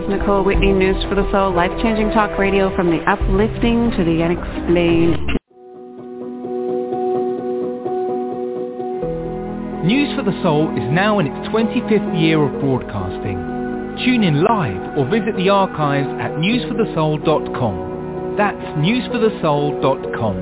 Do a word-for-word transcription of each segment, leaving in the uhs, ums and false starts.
is Nicole Whitney, News for the Soul, life-changing talk radio from the uplifting to the unexplained. News for the Soul is now in its twenty-fifth year of broadcasting. Tune in live or visit the archives at news for the soul dot com. That's news for the soul dot com.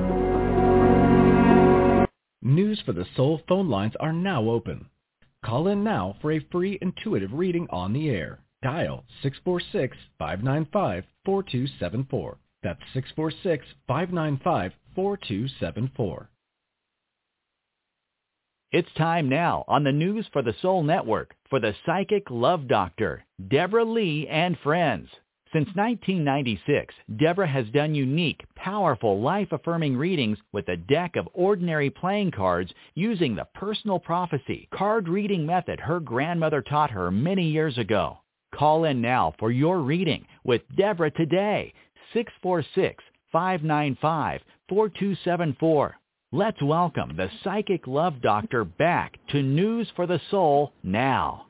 News for the Soul phone lines are now open. Call in now for a free intuitive reading on the air. Dial six four six, five nine five, four two seven four. That's six four six, five nine five, four two seven four. It's time now on the News for the Soul Network for the Psychic Love Doctor, Deborah Lee and Friends. Since nineteen ninety-six, Deborah has done unique, powerful, life-affirming readings with a deck of ordinary playing cards using the personal prophecy card reading method her grandmother taught her many years ago. Call in now for your reading with Deborah today, six four six, five nine five, four two seven four. Let's welcome the Psychic Love Doctor back to News for the Soul now.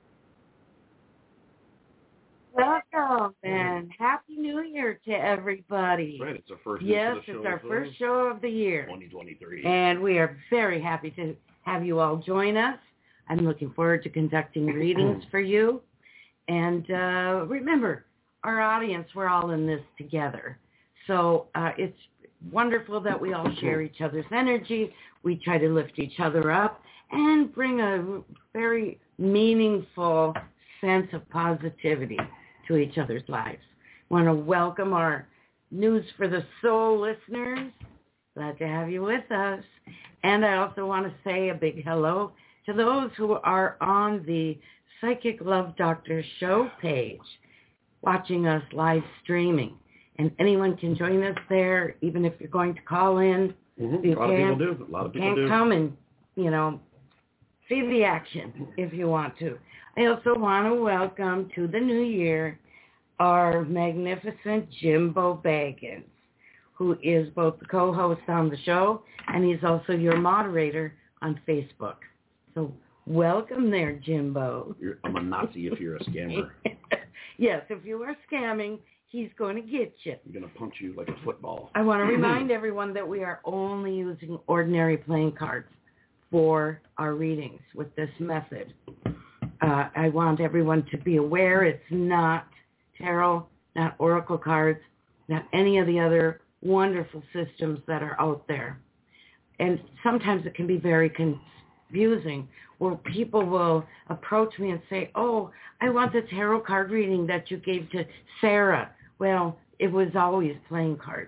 Welcome and Happy New Year to everybody. That's right, it's our first Yes, it's it's our first show of the year. twenty twenty-three. And we are very happy to have you all join us. I'm looking forward to conducting readings for you. And uh, remember, our audience, we're all in this together. So uh, it's wonderful that we all share each other's energy. We try to lift each other up and bring a very meaningful sense of positivity to each other's lives. I want to welcome our News for the Soul listeners. Glad to have you with us. And I also want to say a big hello to those who are on the Psychic Love Doctor show page, watching us live streaming. And anyone can join us there, even if you're going to call in. Mm-hmm. You a lot can, of people do. A lot of people can do. come and, you know, see the action if you want to. I also want to welcome to the new year our magnificent Jimbo Baggins, who is both the co-host on the show and he's also your moderator on Facebook. So welcome there, Jimbo. You're, I'm a Nazi if you're a scammer. Yes, if you are scamming, he's going to get you. I'm going to punch you like a football. I want to remind everyone that we are only using ordinary playing cards for our readings with this method. Uh, I want everyone to be aware it's not tarot, not oracle cards, not any of the other wonderful systems that are out there. And sometimes it can be very confusing where people will approach me and say, oh, I want the tarot card reading that you gave to Sarah. Well, it was always playing cards.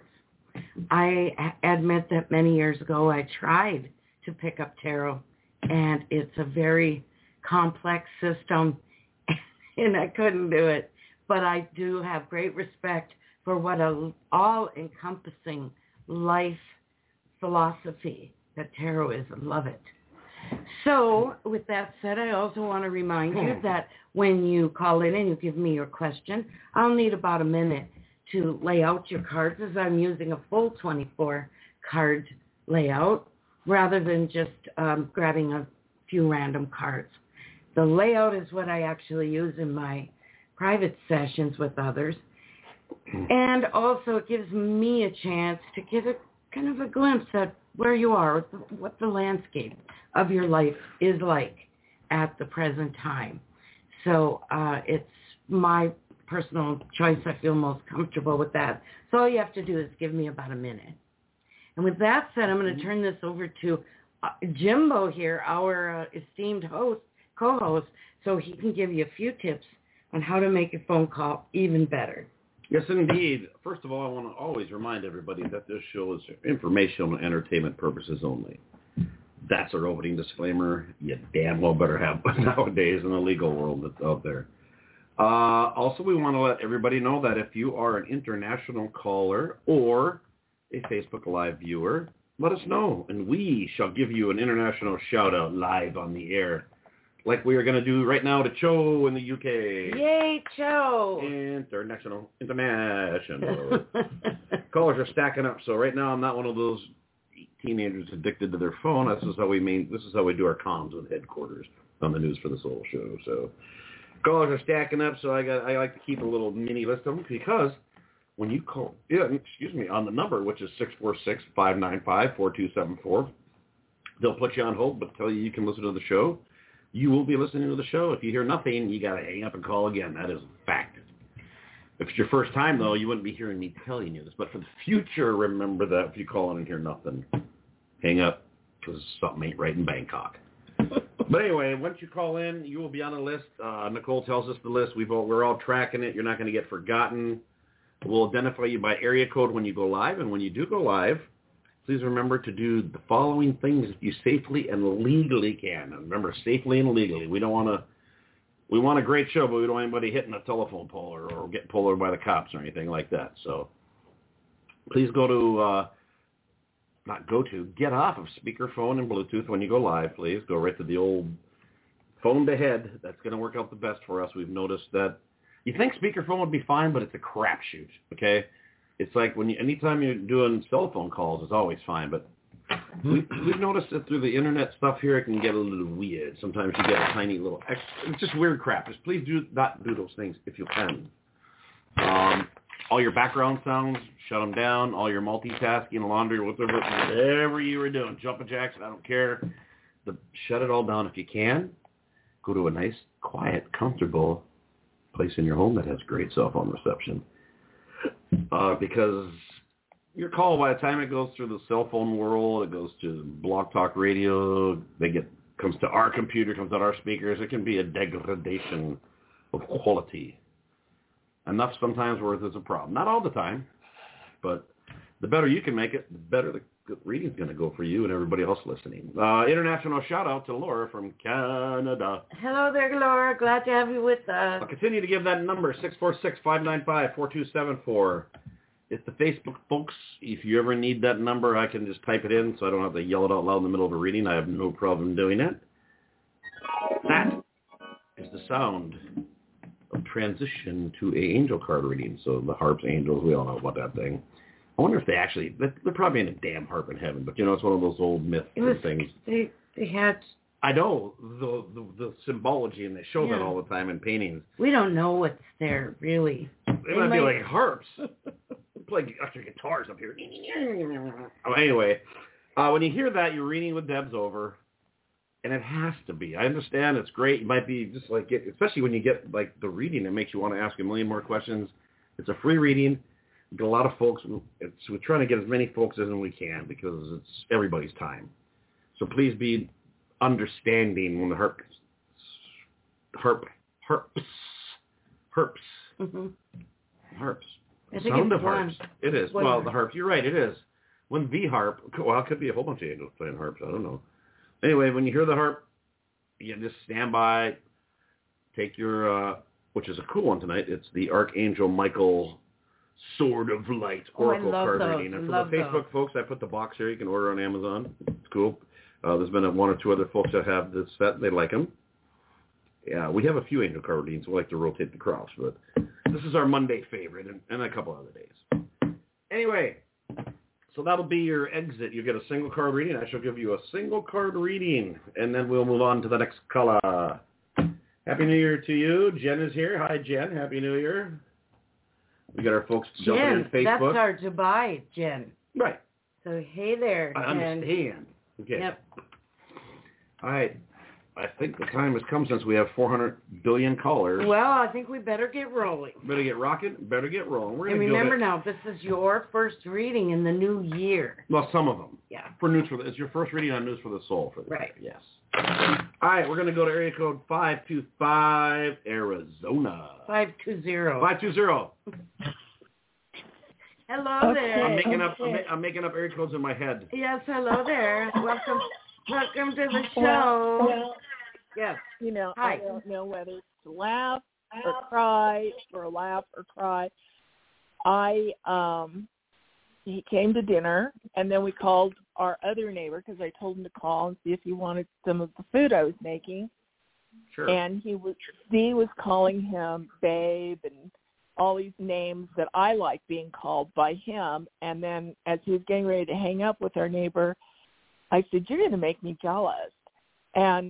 I admit that many years ago I tried to pick up tarot, and it's a very complex system, and I couldn't do it. But I do have great respect for what a all-encompassing life philosophy that tarot is. I love it. So with that said, I also want to remind you that when you call in and you give me your question, I'll need about a minute to lay out your cards as I'm using a full twenty-four card layout rather than just um, grabbing a few random cards. The layout is what I actually use in my private sessions with others. And also it gives me a chance to get a kind of a glimpse at where you are, what the landscape of your life is like at the present time. So uh, it's my personal choice. I feel most comfortable with that. So all you have to do is give me about a minute. And with that said, I'm going to turn this over to uh, Jimbo here, our uh, esteemed host, co-host, so he can give you a few tips on how to make your phone call even better. Yes, indeed. First of all, I want to always remind everybody that this show is for informational and entertainment purposes only. That's our opening disclaimer. You damn well better have one nowadays in the legal world that's out there. Uh, also, we want to let everybody know that if you are an international caller or a Facebook Live viewer, let us know, and we shall give you an international shout-out live on the air, like we are going to do right now to Cho in the U K. Yay, Cho! International. International. Callers are stacking up, so right now I'm not one of those teenagers addicted to their phone. This is how we mean. This is how we do our comms with headquarters on the News for the Soul show. So Callers are stacking up, so I got I like to keep a little mini list of them because when you call, yeah, excuse me, on the number, which is six four six, five nine five, four two seven four, they'll put you on hold but tell you you can listen to the show. You will be listening to the show. If you hear nothing, you got to hang up and call again. That is a fact. If it's your first time, though, you wouldn't be hearing me telling you this. But for the future, remember that if you call in and hear nothing, hang up because something ain't right in Bangkok. But anyway, once you call in, you will be on a list. Uh, Nicole tells us the list. We've all, we're all tracking it. You're not going to get forgotten. We'll identify you by area code when you go live. And when you do go live, please remember to do the following things that you safely and legally can. And remember, safely and legally. We don't want to. We want a great show, but we don't want anybody hitting a telephone pole or, or getting pulled over by the cops or anything like that. So please go to, uh, not go to, get off of speakerphone and Bluetooth when you go live, please. Go right to the old phone to head. That's going to work out the best for us. We've noticed that you think speakerphone would be fine, but it's a crapshoot, okay? It's like when you, anytime you're doing cell phone calls, it's always fine, but We, we've noticed that through the internet stuff here, it can get a little weird. Sometimes you get a tiny little extra. It's just weird crap. Just please do not do those things if you can. Um, all your background sounds, shut them down. All your multitasking, laundry, whatever, whatever you were doing, jumping jacks, I don't care. The, shut it all down if you can. Go to a nice, quiet, comfortable place in your home that has great cell phone reception. Uh, because your call, by the time it goes through the cell phone world, it goes to Blog Talk Radio, they get comes to our computer, comes to our speakers, it can be a degradation of quality. Enough sometimes where there's a problem. Not all the time, but the better you can make it, the better the reading's going to go for you and everybody else listening. Uh, international shout-out to Laura from Canada. Hello there, Laura. Glad to have you with us. I'll continue to give that number, six four six, five nine five, four two seven four. It's the Facebook folks. If you ever need that number, I can just type it in so I don't have to yell it out loud in the middle of a reading. I have no problem doing that. That is the sound of transition to a angel card reading. So the harps, angels, we all know about that thing. I wonder if they actually, they're probably in a damn harp in heaven, but you know, it's one of those old myths it was, and things. They, they had... I know the, the the symbology, and they show yeah. that all the time in paintings. We don't know what's there, really. They, they might, might be like harps. Play extra guitars up here. Oh, anyway, uh, when you hear that, your reading with Deb's over, and it has to be. I understand it's great. You might be just like, it, especially when you get like the reading, it makes you want to ask a million more questions. It's a free reading. We get a lot of folks. It's, we're trying to get as many folks as we can because it's everybody's time. So please be understanding when the harp, harp, harps, harps, mm-hmm. harps. I think Sound it's of harps. one. It is. One well, harp. the harps. You're right. It is. When the harp. Well, it could be a whole bunch of angels playing harps. I don't know. Anyway, when you hear the harp, you just stand by. Take your, uh, which is a cool one tonight. It's the Archangel Michael Sword of Light Oracle oh, I love card those. reading. And I for love the Facebook those. folks, I put the box here. You can order on Amazon. It's cool. Uh, there's been a, one or two other folks that have this set. They like them. Yeah, we have a few angel card readings. We like to rotate the cross, but this is our Monday favorite, and, and a couple other days. Anyway, so that'll be your exit. You get a single card reading. I shall give you a single card reading, and then we'll move on to the next color. Happy New Year to you. Jen is here. Hi, Jen. Happy New Year. We got our folks jumping Jen, in Facebook. that's our Dubai, Jen. Right. So, hey there, I Jen. understand. Okay. Yep. All right. I think the time has come since we have four hundred billion callers. Well, I think we better get rolling. Better get rocking. Better get rolling. We're And gonna remember go now, this is your first reading in the new year. Well, some of them. Yeah. For News for the, it's your first reading on News for the Soul for the Right. year. Yes. All right, we're going to go to area code five two five, Arizona. five two zero. five two zero. Hello there. I'm making up. I'm, ma- I'm making up area codes in my head. Yes, hello there. Welcome, welcome to the show. Well, well, Yes. you know, Hi. I don't know whether it's to laugh or cry, or laugh or cry. I um, he came to dinner, and then we called our other neighbor because I told him to call and see if he wanted some of the food I was making. Sure. And he was Dee was calling him babe and all these names that I like being called by him. And then as he was getting ready to hang up with our neighbor, I said, "You're going to make me jealous." And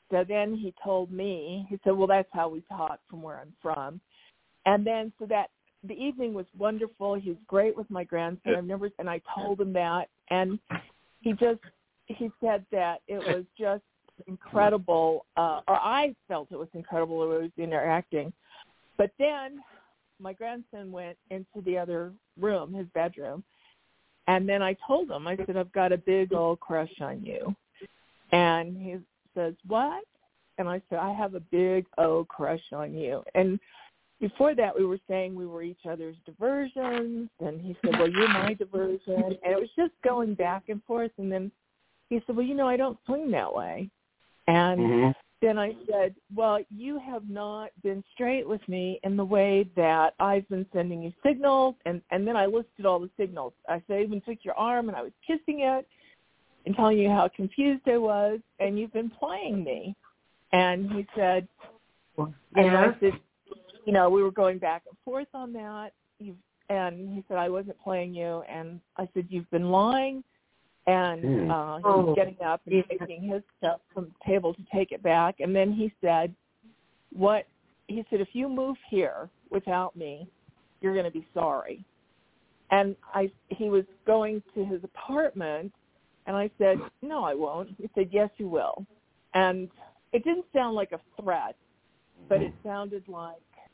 so then he told me, he said, well, that's how we talk from where I'm from. And then so that the evening was wonderful. He was great with my grandson. I've never, and I told him that. And he just, he said that it was just incredible, uh, or I felt it was incredible the way he was interacting. But then my grandson went into the other room, his bedroom, and then I told him, I said, I've got a big old crush on you. And he says, what? And I said, I have a big old crush on you. And before that, we were saying we were each other's diversions, and he said, well, you're my diversion. And it was just going back and forth. And then he said, well, you know, I don't swing that way. And mm-hmm. then I said, well, you have not been straight with me in the way that I've been sending you signals. And, and then I listed all the signals. I said, I even took your arm, and I was kissing it and telling you how confused I was, and you've been playing me. And he said, yeah. And I said, you know, we were going back and forth on that. You've, and he said, I wasn't playing you. And I said, you've been lying. And uh, he was getting up and taking his stuff from the table to take it back. And then he said, what? He said, if you move here without me, you're going to be sorry. And I, he was going to his apartment, and I said, no, I won't. He said, yes, you will. And it didn't sound like a threat, but it sounded like,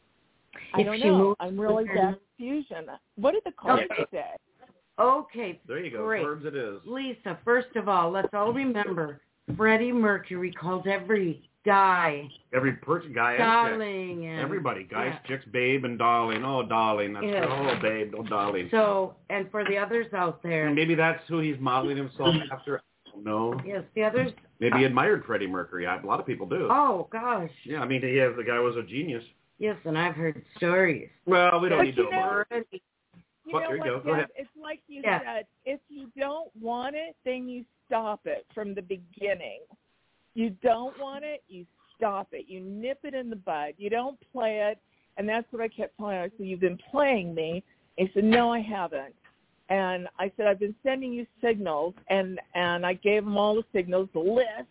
I don't know, I'm really back to fusion. What did the cards say? Okay, there you go. Great. Words it is. Lisa, first of all, let's all remember Freddie Mercury called every guy, every person, guy, darling, and everybody, guys, yeah. chicks, babe, and darling. Oh, darling, that's yeah. oh, babe, oh, darling. So, and for the others out there, and maybe that's who he's modeling himself after. I don't know. Yes, the others. Maybe he admired Freddie Mercury. A lot of people do. Oh gosh. Yeah, I mean, he has, the guy was a genius. Yes, and I've heard stories. Well, we don't but need to know about it. You What, know there you what, go. Deb, Go ahead. It's like you yeah. said, if you don't want it, then you stop it from the beginning. You don't want it, you stop it. You nip it in the bud. You don't play it. And that's what I kept telling him. I said, you've been playing me. And he said, no, I haven't. And I said, I've been sending you signals. And, and I gave him all the signals, the list.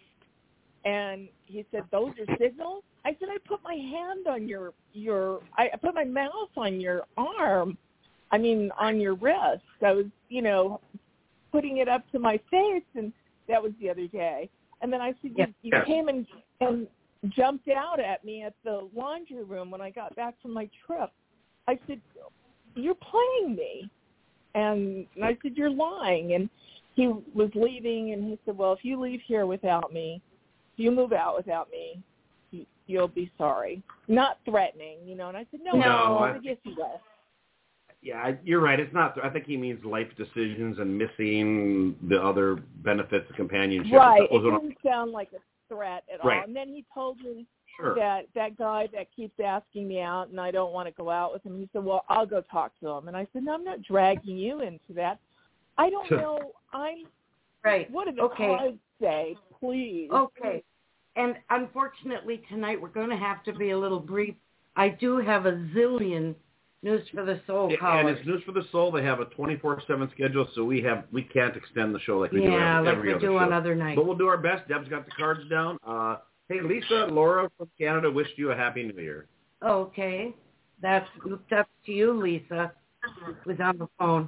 And he said, those are signals? I said, I put my hand on your, your I put my mouth on your arm. I mean, on your wrist. I was, you know, putting it up to my face, and that was the other day. And then I said, you, you came and, and jumped out at me at the laundry room when I got back from my trip. I said, you're playing me. And I said, you're lying. And he was leaving, and he said, well, if you leave here without me, if you move out without me, you, you'll be sorry. Not threatening, you know. And I said, no, no, no I, I guess you will. Yeah, you're right. It's not. I think he means life decisions and missing the other benefits of companionship. Right. It didn't sound like a threat at right. all. And then he told me sure. that that guy that keeps asking me out and I don't want to go out with him, he said, well, I'll go talk to him. And I said, no, I'm not dragging you into that. I don't know. I'm right. What did the okay. cards say? Please. Okay. And unfortunately tonight we're going to have to be a little brief. I do have a zillion News for the Soul yeah, callers. And it's News for the Soul. They have a twenty-four seven schedule, so we have we can't extend the show like we yeah, do every, like every we other do show. on other nights. But we'll do our best. Deb's got the cards down. Uh, hey, Lisa, Laura from Canada wished you a Happy New Year. Okay. That's up to you, Lisa, who's on the phone.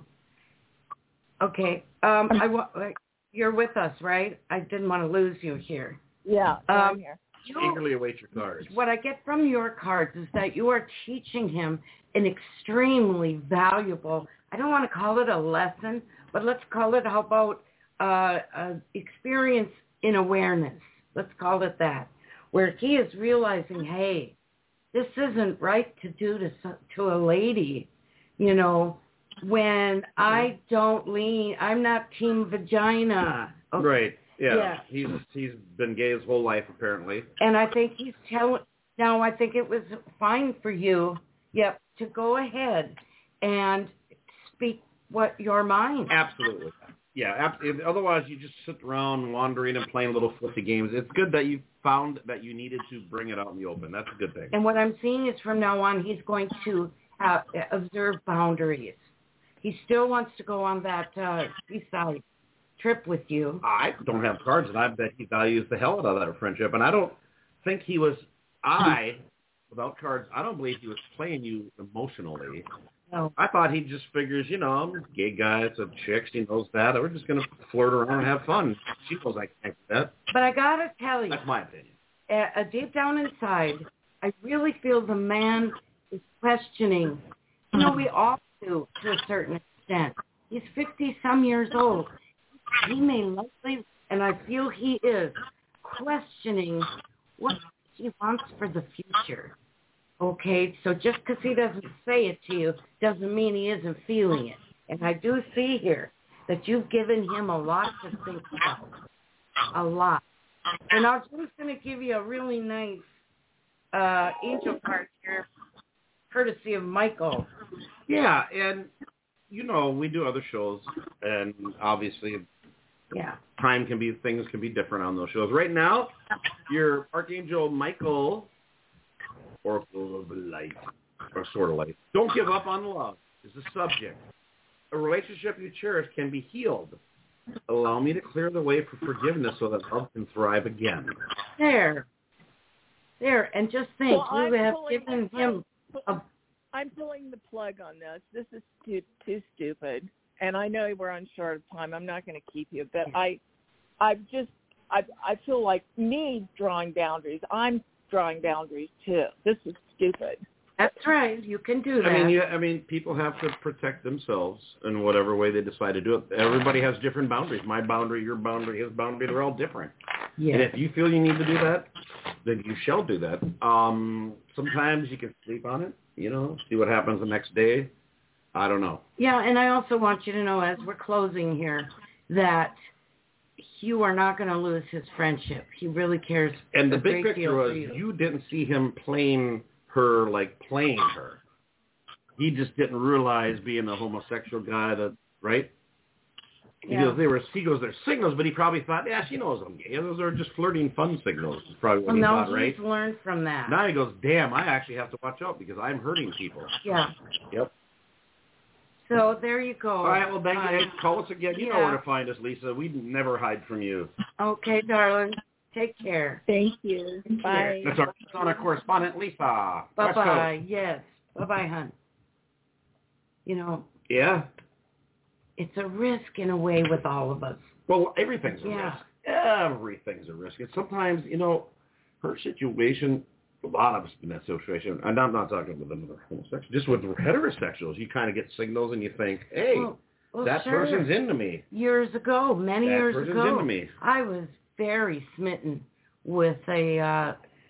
Okay. Um, I wa- you're with us, right? I didn't want to lose you here. Yeah, um, I'm here. You, eagerly await your cards. What I get from your cards is that you are teaching him an extremely valuable, I don't want to call it a lesson, but let's call it, how about uh, uh, experience in awareness. Let's call it that, where he is realizing, hey, this isn't right to do to, to a lady, you know, when I don't lean, I'm not team vagina. Okay? Right. Yeah. yeah. He's he's been gay his whole life, apparently. And I think he's telling, now I think it was fine for you, yep, to go ahead and speak what your mind. Absolutely. Yeah. Ab- otherwise, you just sit around wandering and playing little flippy games. It's good that you found that you needed to bring it out in the open. That's a good thing. And what I'm seeing is from now on, he's going to have, observe boundaries. He still wants to go on that uh, trip with you. I don't have cards, and I bet he values the hell out of that friendship. And I don't, think he was, I, without cards, I don't believe he was playing you emotionally. No. I thought he just figures, you know, I'm a gay guy, it's a chick, she knows that. We're just going to flirt around and have fun. She knows I can't do that. But I got to tell you. That's my opinion. Uh, deep down inside, I really feel the man is questioning. You know, we all do to a certain extent. He's fifty-some years old. He may likely, and I feel he is, questioning what he wants for the future. Okay, so just because he doesn't say it to you doesn't mean he isn't feeling it. And I do see here that you've given him a lot to think about, a lot. And I'm just going to give you a really nice uh, angel card here, courtesy of Michael. Yeah, and, you know, we do other shows, and obviously yeah, time can be, things can be different on those shows. Right now, your Archangel Michael, Oracle of Light, or sort of light. Don't give up on love is the subject. A relationship you cherish can be healed. Allow me to clear the way for forgiveness so that love can thrive again. There. There. And just think, well, you I'm have pulling, given I'm, him a... I'm pulling the plug on this. This is too, too stupid. And I know we're on short of time. I'm not going to keep you. But I, I've just, I, I feel like me drawing boundaries. I'm drawing boundaries too. This is stupid. That's right. You can do that. I mean, yeah, I mean, people have to protect themselves in whatever way they decide to do it. Everybody has different boundaries. My boundary, your boundary, his boundary, they're all different. Yeah. And if you feel you need to do that, then you shall do that. Um, sometimes you can sleep on it, you know, see what happens the next day. I don't know. Yeah, and I also want you to know, as we're closing here, that you are not going to lose his friendship. He really cares. And the a big great picture deal was for you. you didn't see him playing her like playing her. He just didn't realize being a homosexual guy that, right? He Yeah. goes, they were, he goes, they're signals, but he probably thought, yeah, she knows I'm gay. Those are just flirting fun signals. Is probably what Well, he no, thought, he's right? learned from that. Now he goes, damn, I actually have to watch out because I'm hurting people. Yeah. Yep. So there you go. All right, well, thank you. Um, Call us again. You know yeah. where to find us, Lisa. We never hide from you. Okay, darling. Take care. Thank you. Take Bye. care. That's our Arizona correspondent, Lisa. West Bye-bye. Coast. Yes. Bye-bye, hon. You know, Yeah. it's a risk in a way with all of us. Well, everything's a Yeah. risk. Everything's a risk. And sometimes, you know, her situation, a lot of us in that situation, and I'm not talking with another homosexual, just with heterosexuals, you kind of get signals and you think, hey, Well, well, that sure. person's into me. Years ago, many That years person's ago, into me. I was very smitten with a, uh,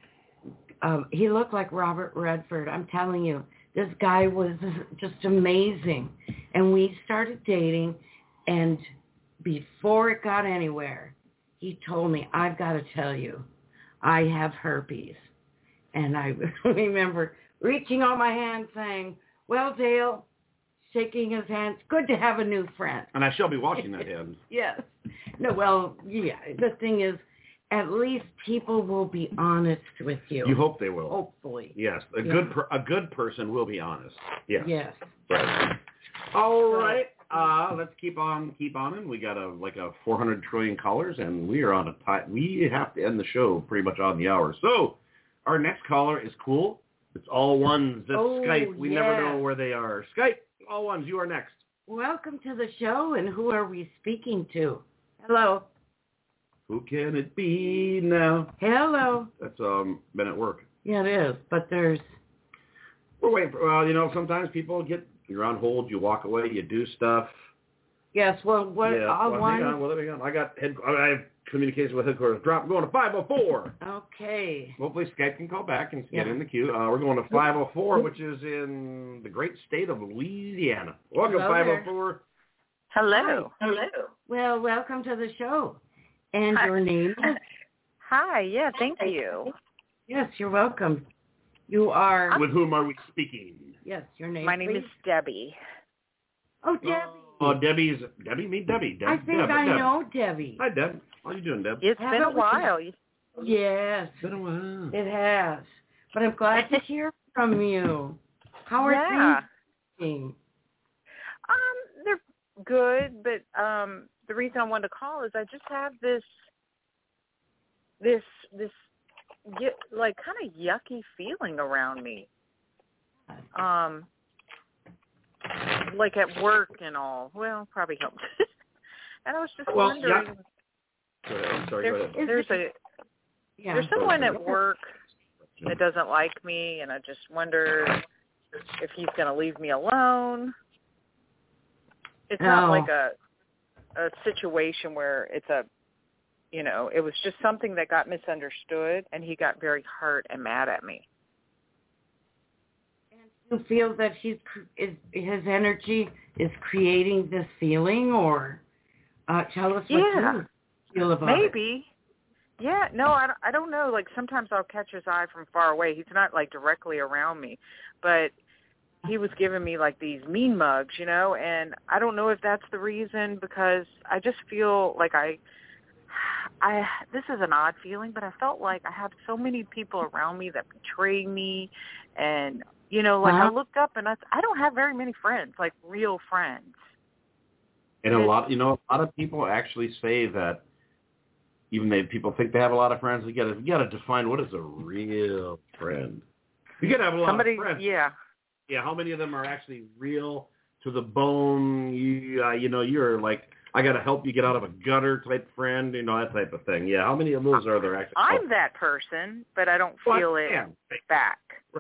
um, he looked like Robert Redford. I'm telling you, this guy was just amazing. And we started dating, and before it got anywhere, he told me, I've got to tell you, I have herpes. And I remember reaching on my hand saying, well, Dale, shaking his hands, good to have a new friend. And I shall be washing that hand. Yes. No, well, yeah, the thing is, at least people will be honest with you. You hope they will. Hopefully. Yes, a Yeah. good per, a good person will be honest. Yes. Yes. Right. All right. Uh, let's keep on keep on in. We got a like a four hundred trillion callers, and we are on a time. We have to end the show pretty much on the hour. So our next caller is cool. It's all ones. That's Oh, Skype. We yeah. never know where they are. Skype, all ones. You are next. Welcome to the show, and who are we speaking to? Hello. Who can it be now? Hello. That's um been at work. Yeah, it is, but there's... We're waiting for, well, you know, sometimes people get, you're on hold, you walk away, you do stuff. Yes, well, what yeah, I well, want... hang on, well, hang on. I got head, I have communication with headquarters. Drop, I'm going to five oh four. Okay. Hopefully Skype can call back and get Yeah. in the queue. Uh, we're going to five oh four, which is in the great state of Louisiana. Welcome, Hello five oh there. four. Hello. Hi. Hello. Well, welcome to the show. And Hi. your name is? Hi. Yeah, thank you. Yes, you're welcome. You are... With whom are we speaking? Yes, your name, My name please. is Debbie. Oh, Debbie. Oh, Debbie's, Debbie, meet Debbie. Deb, I think Deb, I Deb. know Debbie. Hi, Deb. How you doing, Deb? It's Have been it a with while. Yes, It's been a while. it has. But I'm glad to hear from you. How are Yeah. things going? Um, they're good, but um, the reason I wanted to call is I just have this, this, this y- like kind of yucky feeling around me. Um, like at work and all. Well, probably helped. And I was just well, wondering. Yeah. Go ahead. I'm sorry. There's, go ahead. there's a Yeah. there's someone at work that doesn't like me, and I just wonder if he's going to leave me alone. It's not Oh. like a a situation where it's a, you know, it was just something that got misunderstood, and he got very hurt and mad at me. You feel that he's is his energy is creating this feeling, or uh, tell us what Yeah. you feel about it. Maybe. Yeah, no, I, don't- I don't know. Like, sometimes I'll catch his eye from far away. He's not, like, directly around me. But he was giving me, like, these mean mugs, you know, and I don't know if that's the reason, because I just feel like I, I this is an odd feeling, but I felt like I have so many people around me that betray me. And, you know, like, Uh-huh. I looked up, and I, I don't have very many friends, like, real friends. And a lot, you know, a lot of people actually say that. Even though people think they have a lot of friends, you got to you got to define what is a real friend. You got to have a lot Somebody, of friends. yeah. Yeah, how many of them are actually real to the bone? You, uh, you know, you're like, I got to help you get out of a gutter type friend, you know, that type of thing. Yeah, how many of those are there actually? I'm that person, but I don't Well, feel it yeah. back.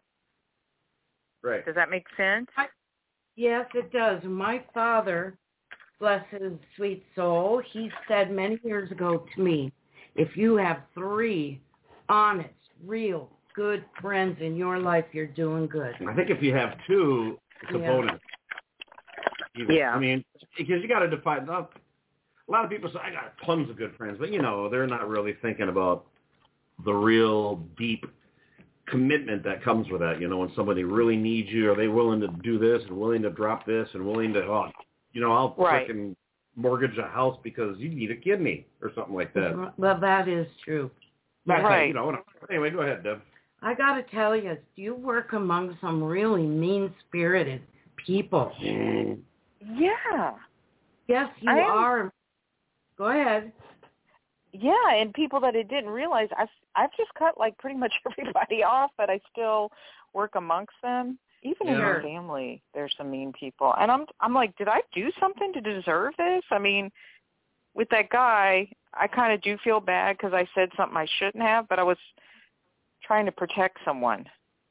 Right. Does that make sense? Yes, it does. My father, bless his sweet soul, he said many years ago to me, if you have three honest, real, good friends in your life, you're doing good. I think if you have two, it's a Yeah. bonus. You- Yeah. I mean, because you got to define. A lot of people say, I got tons of good friends, but, you know, they're not really thinking about the real deep commitment that comes with that. You know, when somebody really needs you, are they willing to do this and willing to drop this and willing to, oh, you know, I'll Right. frickin' mortgage a house because you need a kidney or something like that. Well, that is true. That's Right. how, you know. Anyway, go ahead, Deb. I got to tell you, you work among some really mean-spirited people. Mm. Yeah. Yes, you I am- are. Go ahead. Yeah, and people that I didn't realize, I've, I've just cut, like, pretty much everybody off, but I still work amongst them. Even in Yeah. my family, there's some mean people. And I'm I'm like, did I do something to deserve this? I mean, with that guy, I kind of do feel bad because I said something I shouldn't have, but I was trying to protect someone.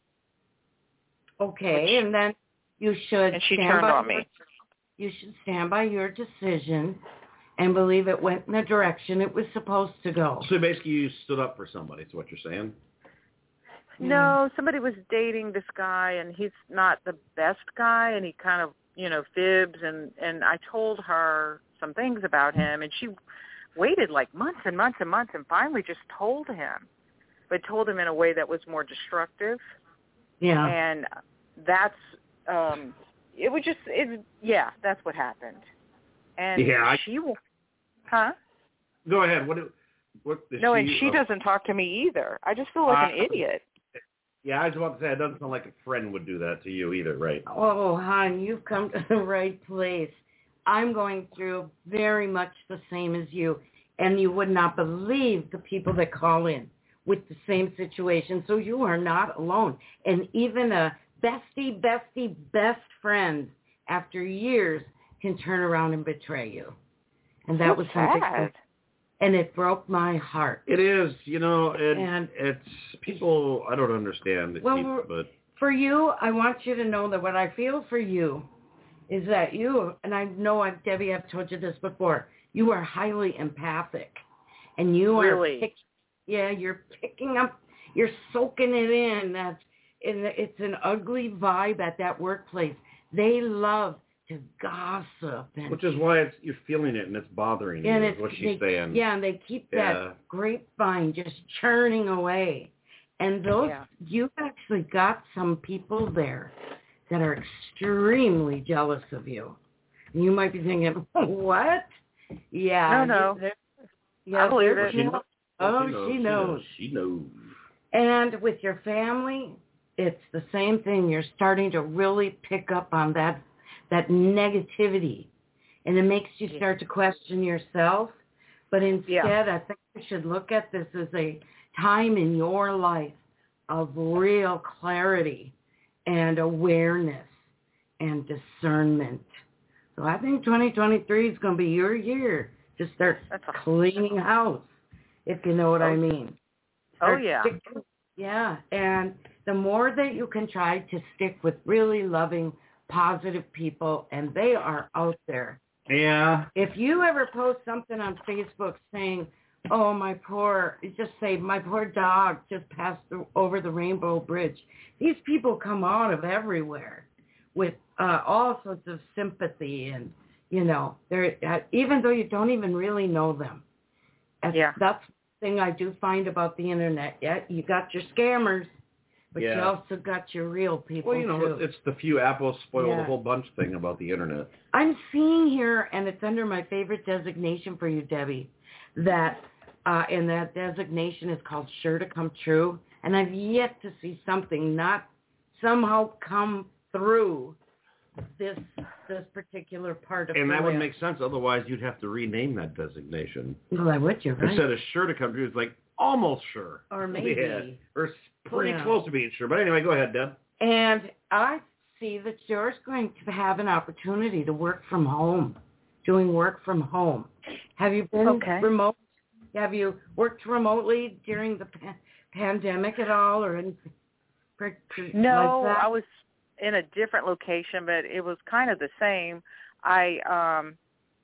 Okay, and then you should And she stand turned by on your- me. You should stand by your decision and believe it went in the direction it was supposed to go. So basically you stood up for somebody, is what you're saying? No, somebody was dating this guy, and he's not the best guy, and he kind of, you know, fibs, and, and I told her some things about him, and she waited like months and months and months and finally just told him, but told him in a way that was more destructive. Yeah. And that's, um, it was just, it, yeah, that's what happened. And Yeah, I- she, huh? Go ahead. What? What? Is No, and she she uh, doesn't talk to me either. I just feel like an Uh, idiot. Yeah, I was about to say, it doesn't sound like a friend would do that to you either, right? Oh, hon, you've come to the right place. I'm going through very much the same as you, and you would not believe the people that call in with the same situation. So you are not alone. And even a bestie, bestie, best friend after years can turn around and betray you. And that So was something, sad. and it broke my heart. It is, you know, and, And- it's people, I don't understand it, Well, people, we're- but For you, I want you to know that what I feel for you is that you, and I know I've, Debbie, I've told you this before, you are highly empathic. And you are, Really? pick, yeah, you're picking up, you're soaking it in. That's, and it's an ugly vibe at that workplace. They love to gossip. And, which is why it's, you're feeling it and it's bothering you, and is it's, what she's they, saying. Yeah, and they keep Yeah. that grapevine just churning away. And those, Yeah. you've actually got some people there that are extremely jealous of you. And you might be thinking, what? Yeah. No, no. they're- Yeah, I believe they're- it. She knows. Oh, she knows. she knows. She knows. And with your family, it's the same thing. You're starting to really pick up on that that negativity. And it makes you start to question yourself. But instead, Yeah. I think you should look at this as a time in your life of real clarity and awareness and discernment. So I think twenty twenty-three is going to be your year to start cleaning house, if you know what I mean. Oh, yeah. Sticking, yeah, and the more that you can try to stick with really loving, positive people, and they are out there. Yeah. If you ever post something on Facebook saying, oh, my poor, just say, my poor dog just passed through, over the Rainbow Bridge. These people come out of everywhere with uh, all sorts of sympathy and, you know, they're uh, even though you don't even really know them. That's, yeah. That's the thing I do find about the Internet. Yeah, you got your scammers, but yeah. you also got your real people, Well, you know, too. it's the few apples spoil yeah. the whole bunch thing about the Internet. I'm seeing here, and it's under my favorite designation for you, Debbie, that Uh, and that designation is called Sure to Come True. And I've yet to see something not somehow come through this this particular part of and the that would list. make sense. Otherwise, you'd have to rename that designation. Well, I would, you're right. Instead of sure to come true, it's like almost sure. Or maybe. Yeah. Or pretty yeah. close to being sure. But anyway, go ahead, Deb. And I see that you're going to have an opportunity to work from home, doing work from home. Have you been okay. remote? Have you worked remotely during the pa- pandemic at all, or anything? No, like that? I was in a different location, but it was kind of the same. I um,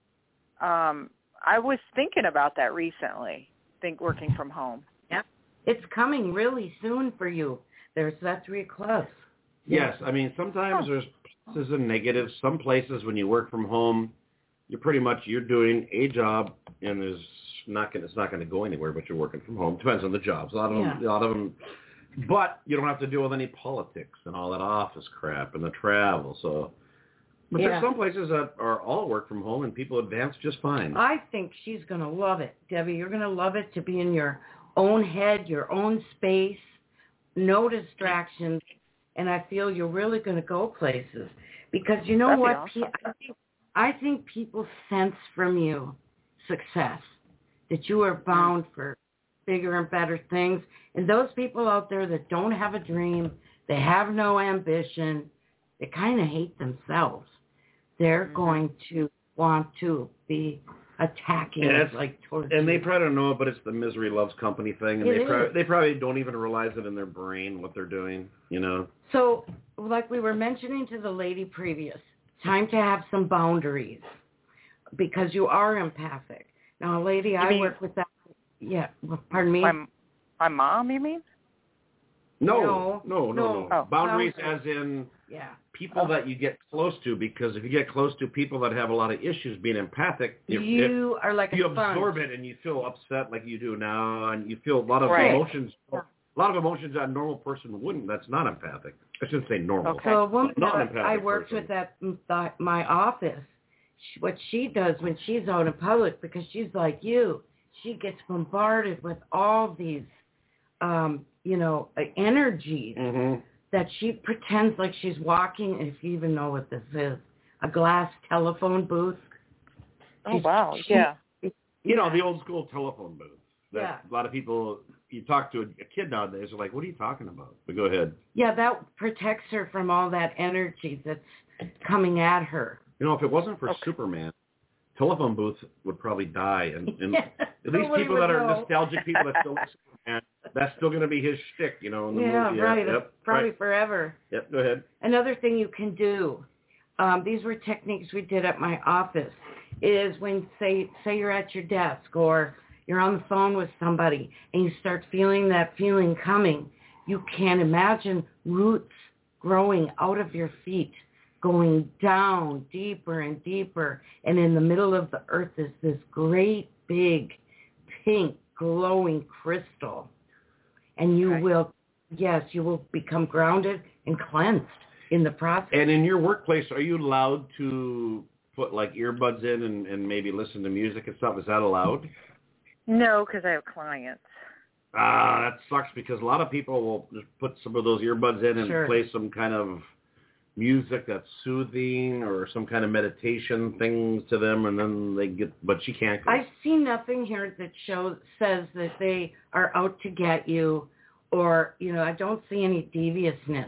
um, I was thinking about that recently. Think working from home. Yep, it's coming really soon for you. There's that three close. Yes, I mean sometimes there's pluses and negatives. Some places when you work from home, you're pretty much you're doing a job and there's not going it's not going to go anywhere, but you're working from home. Depends on the jobs. A lot of yeah. them, a lot of them, but you don't have to deal with any politics and all that office crap and the travel. So, but yeah. there's some places that are all work from home and people advance just fine. I think she's going to love it, Debbie. You're going to love it to be in your own head, your own space, no distractions, and I feel you're really going to go places because you know That'd what? Awesome. I think I think people sense from you success. That you are bound for bigger and better things. And those people out there that don't have a dream, they have no ambition, they kind of hate themselves. They're mm-hmm. going to want to be attacking and it like towards And you. they probably don't know it, but it's the misery loves company thing. And it they, is. pro- they probably don't even realize it in their brain, what they're doing, you know. So, like we were mentioning to the lady previous, time to have some boundaries because you are empathic. Now, a lady, you I mean, work with that. Yeah, pardon me? My, my mom, you mean? No, no, no, no, no. no. Oh. Boundaries as in yeah. people okay. that you get close to, because if you get close to people that have a lot of issues being empathic, you, you it, are like a you sponge. absorb it and you feel upset like you do now, and you feel a lot of right. emotions. A lot of emotions that a normal person wouldn't. That's not empathic. I shouldn't say normal. Okay. So a woman not that I worked person. with at the, my office, she, what she does when she's out in public, because she's like you, she gets bombarded with all these, um, you know, energies mm-hmm. that she pretends like she's walking, if you even know what this is, a glass telephone booth. Oh, She's, wow, she, yeah. You yeah. know, the old school telephone booth. That Yeah. A lot of people, you talk to a, a kid nowadays, they're like, what are you talking about? But go ahead. Yeah, that protects her from all that energy that's coming at her. You know, if it wasn't for okay. Superman, telephone booth would probably die. And, and yeah, at least people that are know. nostalgic people that still listen, and that's still going to be his shtick, you know, in the yeah, movie. right. Yeah, yep, Probably right. forever. Yep, go ahead. Another thing you can do, um, these were techniques we did at my office, is when, say, say you're at your desk or you're on the phone with somebody and you start feeling that feeling coming, you can imagine roots growing out of your feet, going down deeper and deeper, and in the middle of the earth is this great big pink glowing crystal. And you okay. will, yes, you will become grounded and cleansed in the process. And in your workplace, are you allowed to put like earbuds in and, and maybe listen to music and stuff? Is that allowed? No, because I have clients. Ah, that sucks because a lot of people will just put some of those earbuds in and sure. play some kind of music that's soothing or some kind of meditation things to them, and then they get, but she can't. I see nothing here that shows says that they are out to get you, or you know, I don't see any deviousness.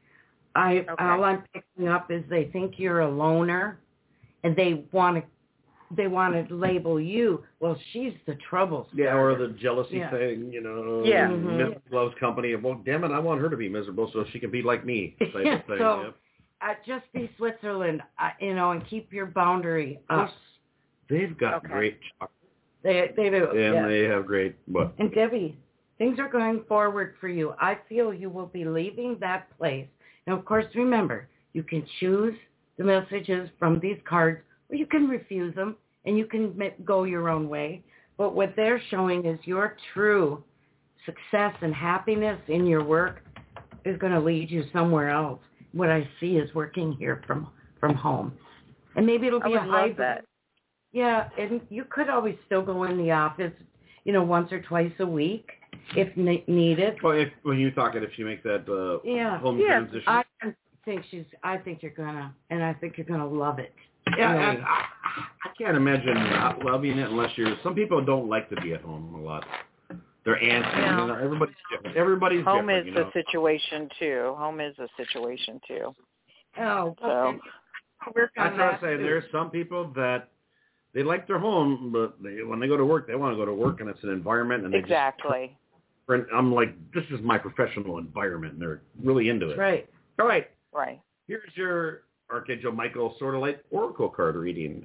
I Okay. all I'm picking up is they think you're a loner, and they want to they want to label you. Well, she's the trouble starter. Yeah, or the jealousy Yeah. thing, you know. Yeah. Mhm. Mister Loves company. Well, damn it, I want her to be miserable so she can be like me. Type Yeah, of thing. so Yep. uh, just be Switzerland, uh, you know, and keep your boundary up. They've got Okay. great, They they do. and yeah. they have great what? And Debbie, things are going forward for you. I feel you will be leaving that place. Now, of course, remember, you can choose the messages from these cards, or you can refuse them, and you can ma- go your own way. But what they're showing is your true success and happiness in your work is going to lead you somewhere else. What I see is working here from, from home. And maybe it'll I be would a love hybrid. that. Yeah, and you could always still go in the office, you know, once or twice a week if ne- needed. Well, if when you talk it, if she makes that uh, Yeah. home Yeah, transition. I think she's. I think you're gonna, and I think you're gonna love it. Yeah, Really. and I, I can't imagine not loving it unless you're. Some people don't like to be at home a lot. They're antsy. Yeah. You know, everybody's different. Everybody's Home different. is you know? a situation too. Home is a situation too. Oh, So okay. Work on That's what I'm that, saying. too. There's some people that they like their home, but they, when they go to work, they want to go to work, and it's an environment. And they exactly. Just, I'm like, this is my professional environment, and they're really into it. Right. All right. Right. Here's your Archangel Michael Sordalite Oracle card reading.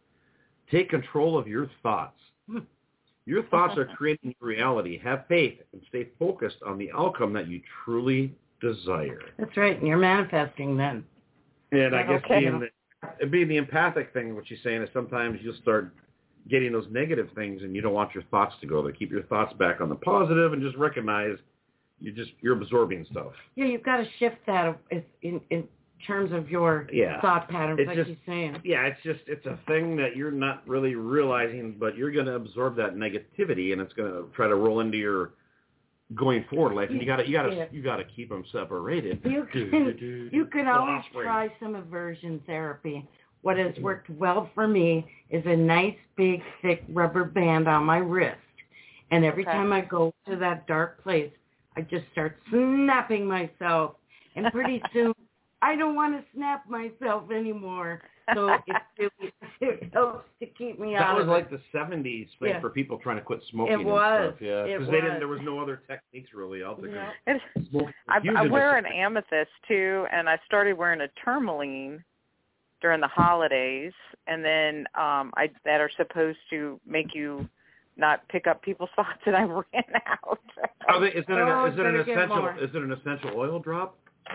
Take control of your thoughts. Hmm. Your thoughts are creating your reality. Have faith and stay focused on the outcome that you truly desire. That's right. And you're manifesting then. And I guess Okay. being the, being the empathic thing, what she's saying is sometimes you'll start getting those negative things, and you don't want your thoughts to go there. Keep your thoughts back on the positive, and just recognize you just you're absorbing stuff. Yeah, you've got to shift that in in, in terms of your Yeah. thought patterns, It's like just- she's saying. Yeah, it's just it's a thing that you're not really realizing, but you're going to absorb that negativity, and it's going to try to roll into your going forward life. And you got to you got to Yeah. you got to keep them separated. You can you can always Offspring. try some aversion therapy. What has worked well for me is a nice big thick rubber band on my wrist, and every Okay. time I go to that dark place, I just start snapping myself, and pretty soon I don't want to snap myself anymore. So it really it helps to keep me That out was of like it. the seventies thing Yeah. for people trying to quit smoking. It and was. stuff. Yeah, It because they didn't. was. There was no other techniques really out there. Yeah. It, Smoking I, I fusion wear is- an amethyst too, and I started wearing a tourmaline during the holidays, and then um I that are supposed to make you not pick up people's thoughts, and I ran out. Are they, is it Oh, an, is it an better get essential? more. Is it an essential oil drop?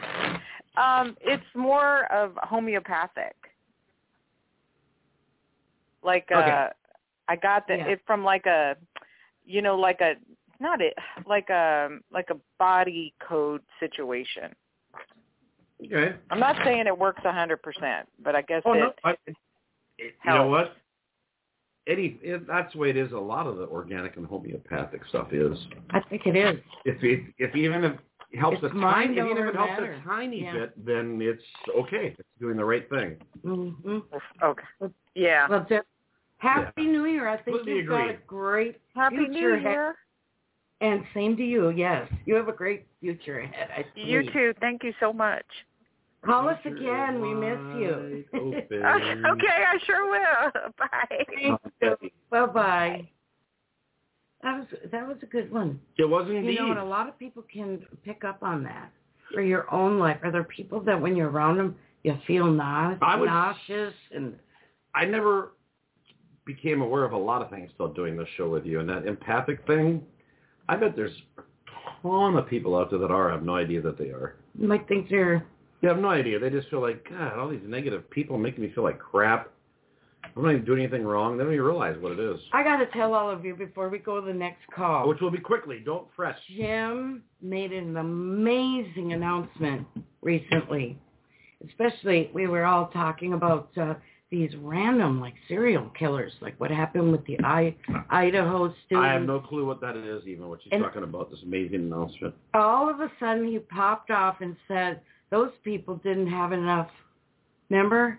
Um, it's more of homeopathic. Like uh Okay. I got the Yeah. it from like a you know, like a not it like a like a body code situation. Okay. I'm not saying it works a hundred percent, but I guess Oh it no. I, it, you helps. know what? Any it, that's the way it is. A lot of the organic and homeopathic stuff is. I think it is. If it, if even if it helps It's a mind tiny, even if over it helps matter. a tiny Yeah. bit, then it's okay. It's doing the right thing. Mm-hmm. Okay. Yeah. Well, Jeff, Happy New Year. I think Completely you've got a agree. great Happy future New ahead. Year. And same to you, yes. You have a great future ahead, I You believe. too. Thank you so much. Call us Future again. We miss wide you. open. Okay, I sure will. Bye. Thank you. Bye-bye. That was that was a good one. It was indeed. You know, and a lot of people can pick up on that for your own life. Are there people that when you're around them, you feel nau- I would- nauseous? And I never became aware of a lot of things till doing this show with you, and that empathic thing. I bet there's a ton of people out there that are have no idea that they are. you might think they're... They have no idea. They just feel like, God, all these negative people making me feel like crap. I'm not even doing anything wrong. They don't even realize what it is. I got to tell all of you before we go to the next call. Which will be quickly. Don't fret. Jim made an amazing announcement recently. Especially, we were all talking about uh, these random, like, serial killers, like what happened with the I- Idaho student. I have no clue what that is, even what she's And- talking about, this amazing announcement. All of a sudden, he popped off and said those people didn't have enough, remember,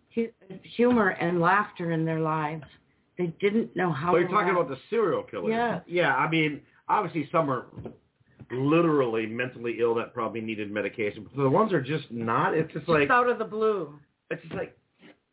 humor and laughter in their lives. They didn't know how So to you're talking laugh. about the serial killers. Yeah. Yeah, I mean, obviously some are literally mentally ill that probably needed medication. But the ones that are just not, it's just, just like... out of the blue. It's just like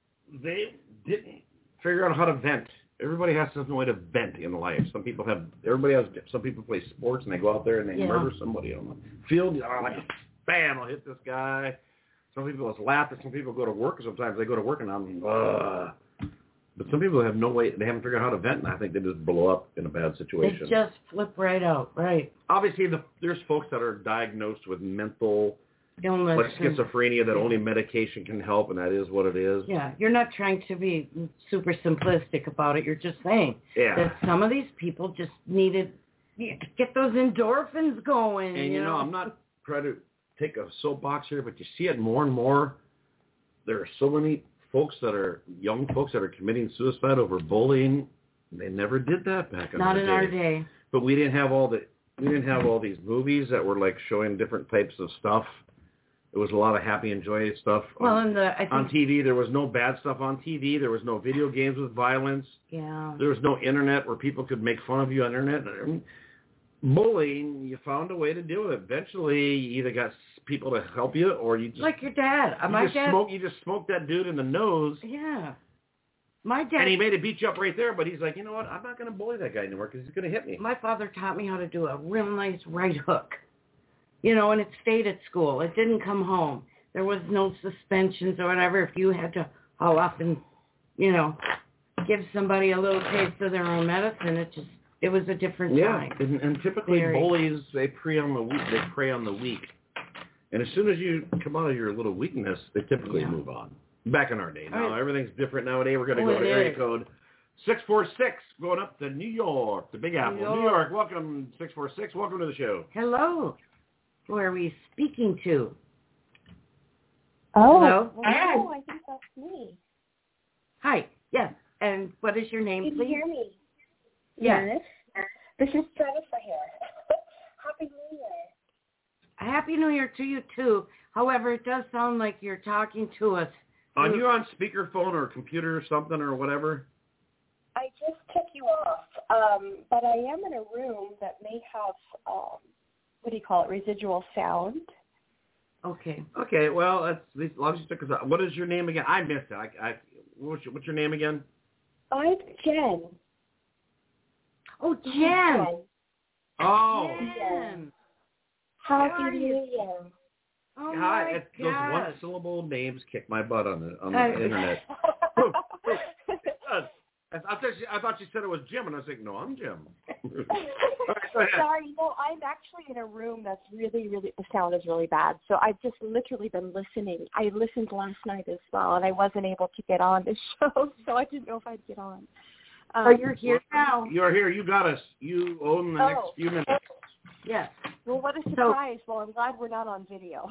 they didn't figure out how to vent. Everybody has some way to vent in life. Some people have, everybody has, some people play sports and they go out there and they Yeah. murder somebody on the field. Oh, like, bam, I'll hit this guy. Some people just laugh at some people go to work. Sometimes they go to work and I'm, uh But some people have no way, they haven't figured out how to vent, and I think they just blow up in a bad situation. They just flip right out, right. Obviously, the, there's folks that are diagnosed with mental illness, like schizophrenia that only medication can help, and that is what it is. Yeah, you're not trying to be super simplistic about it. You're just saying yeah. that some of these people just needed to get those endorphins going. And, you you know, I'm not trying to take a soapbox here, but you see it more and more. There are so many folks that are, young folks that are committing suicide over bullying. They never did that back in Not our in day. our day. But we didn't have all the, we didn't have all these movies that were like showing different types of stuff. There was a lot of happy and joyous stuff. Well, on, and the, I think, on T V, there was no bad stuff on T V. There was no video games with violence. Yeah. There was no internet where people could make fun of you on the internet. I mean, bullying, you found a way to deal with it. Eventually, you either got people to help you, or you just like your dad. You My just dad. smoke. You just smoked that dude in the nose. Yeah. My dad. And he made it beat you up right there. But he's like, you know what? I'm not going to bully that guy anymore because he's going to hit me. My father taught me how to do a real nice right hook. You know, and it stayed at school. It didn't come home. There was no suspensions or whatever. If you had to haul off and, you know, give somebody a little taste of their own medicine, it just, it was a different yeah. time. And, and typically Very. bullies, they prey on the weak. They prey on the weak. And as soon as you come out of your little weakness, they typically Yeah. move on. Back in our day. Now, Right. everything's different nowadays. We're going to Oh, go to it area is. code six four six, going up to New York, the Big Apple. York. New York, welcome, six four six. Welcome to the show. Hello. Who are we speaking to? Oh, Hello? well, no, I think that's me. Hi. Yes. And what is your name, Can you please? hear me? Yes. This is Jennifer here. Happy New Year. Happy New Year to you, too. However, it does sound like you're talking to us. Are you on speakerphone or computer or something or whatever? I just took you off, um, but I am in a room that may have, um, what do you call it, residual sound. Okay. Okay, well, that's, as long as you took us out. What is your name again? I missed it. I, I, what's, your, what's your name again? I'm Jen. Oh, Jen. Oh. Jen. Happy How are New you? Year. Oh, Hi, my it, those God. one-syllable names kick my butt on the on the Uh, internet. I thought she, I thought she said it was Jim, and I was like, no, I'm Jim. All right, go ahead. Sorry, no, I'm actually in a room that's really, really, the sound is really bad. So I've just literally been listening. I listened last night as well, and I wasn't able to get on this show, so I didn't know if I'd get on. Um, Oh, you're here now. You're here. You got us. You own the Oh. next few minutes. Yes. Well, what a So- surprise. Well, I'm glad we're not on video.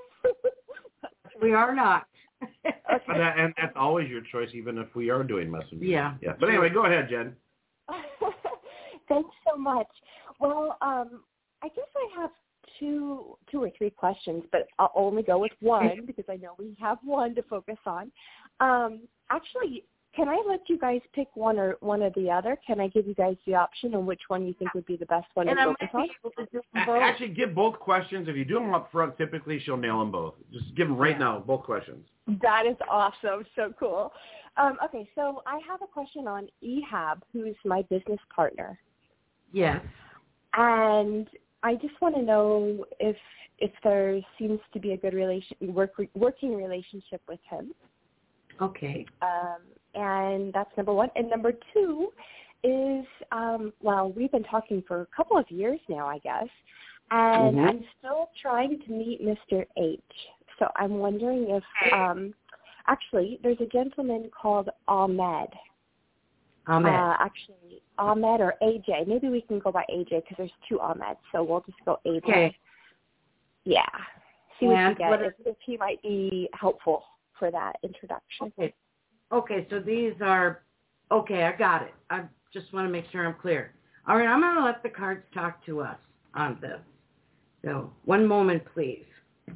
We are not. And, that, and that's always your choice, even if we are doing messenger. Yeah. Yeah. But anyway, go ahead, Jen. Thanks so much. Well, um, I guess I have two, two or three questions, but I'll only go with one because I know we have one to focus on. Um, actually, can I let you guys pick one or one or the other? Can I give you guys the option on which one you think would be the best one And to I focus might on? be able to do A- both. Actually, give both questions. If you do them up front, typically she'll nail them both. Just give them right Yeah. now, both questions. That is awesome. So cool. Um, okay, so I have a question on Ehab, who's my business partner. Yes. And I just want to know if if there seems to be a good relation work, working relationship with him. Okay. Um, and that's number one. And number two is, um, well, we've been talking for a couple of years now, I guess, and Mhm. I'm still trying to meet Mister H. So I'm wondering if, um, actually, there's a gentleman called Ahmed. Ahmed. Uh, actually, Ahmed or A J. Maybe we can go by A J because there's two Ahmeds, so we'll just go A J. Okay. Yeah. See what And you get, what if, if he might be helpful for that introduction. Okay. Okay, so these are, okay, I got it. I just want to make sure I'm clear. All right, I'm going to let the cards talk to us on this. So one moment, please.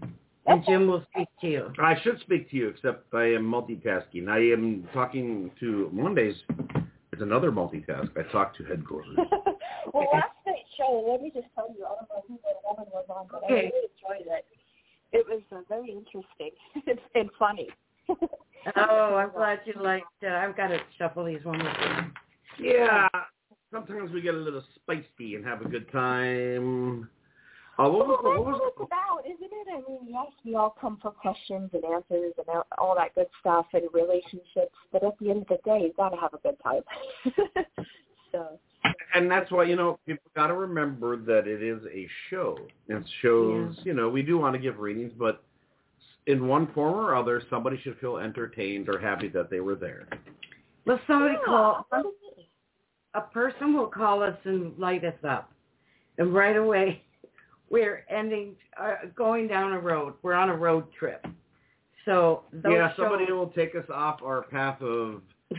and Jim will speak to you. I should speak to you, except I am multitasking. I am talking to Mondays. It's another multitask. I talk to headquarters. Well, last night's show, let me just tell you, I don't know who that woman was on, but okay. I really enjoyed it. It was uh, very interesting and funny. Oh, I'm glad you liked it. I've got to shuffle these one more time. Yeah, sometimes we get a little spicy and have a good time. Uh, what was, well, what that's was, what it's about, isn't it? I mean, yes, we all come for questions and answers and all that good stuff and relationships, but at the end of the day, you've got to have a good time. So. And that's why, you know, people got to remember that it is a show. It shows, yeah. you know, we do want to give readings, but in one form or other, somebody should feel entertained or happy that they were there. Well, somebody yeah, call, a person will call us and light us up. And right away, we're ending, uh, going down a road. We're on a road trip. So those yeah, somebody shows, will take us off our path of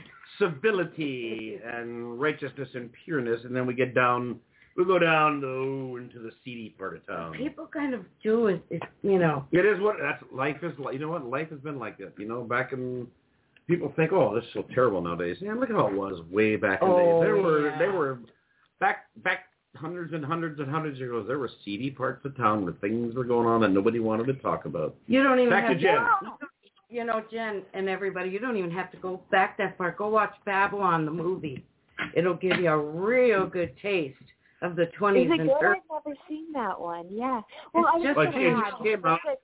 civility and righteousness and pureness, and then we get down, we go down oh, into the seedy part of town. People kind of do it, it, you know. It is what that's life is like. You know what life has been like that. You know, back in people think, oh, this is so terrible nowadays. Yeah, look at how it was way back in the oh, days. There were yeah. they were back back hundreds and hundreds and hundreds of years ago. There were seedy parts of town where things were going on that nobody wanted to talk about. You don't even back have to Jen. To, you know, Jen and everybody, you don't even have to go back that far. Go watch Babylon, the movie. It'll give you a real good taste of the twenties and thirties. Is it good? thirties. I've never seen that one. Yeah. Well, I just was like, going to add,